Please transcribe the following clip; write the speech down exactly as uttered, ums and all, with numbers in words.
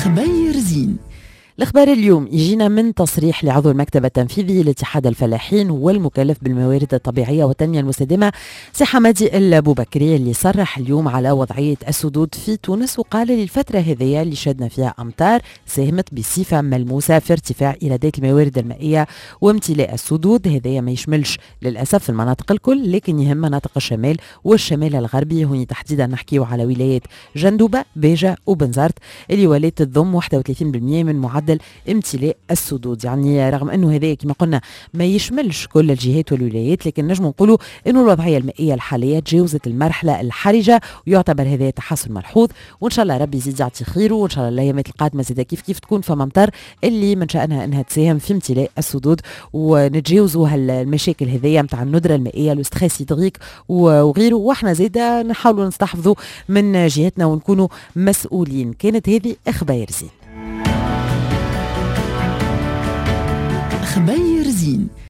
خبير زين. الأخبار اليوم يجينا من تصريح لعضو المكتب التنفيذي لاتحاد الفلاحين والمكلف بالموارد الطبيعية والتنمية المستدامة سي حمادي البوبكري، اللي صرح اليوم على وضعية السدود في تونس، وقال للفترة هذه اللي شدنا فيها أمطار ساهمت بصفة ملموسة في ارتفاع إيرادات الموارد المائية وامتلاء السدود. هذا ما يشملش للأسف المناطق الكل، لكن يهم مناطق الشمال والشمال الغربي، هوني تحديدا نحكيو على ولايات جندوبة، باجة وبنزرت، اللي ولات تضم واحد وثلاثين بالمئة من معدل امتلاء السدود. يعني رغم انه هذا كما قلنا ما يشملش كل الجهات والولايات، لكن نجم نقولوا انه الوضعيه المائيه الحاليه تجاوزت المرحله الحرجه، ويعتبر هذا تحسن ملحوظ، وان شاء الله ربي يزيد يعطي خير، وان شاء الله الايامات القادمه زيدا كيف كيف تكون فما مطر اللي من شانها انها تساهم في امتلاء السدود، ونتجاوزوا هالمشاكل هذيا نتاع الندره المائيه الاستخاس يدغيك وغيره، واحنا زيدا نحاولوا نستحفظوا من جهتنا ونكونوا مسؤولين. كانت هذه اخبار زين. خبير زين.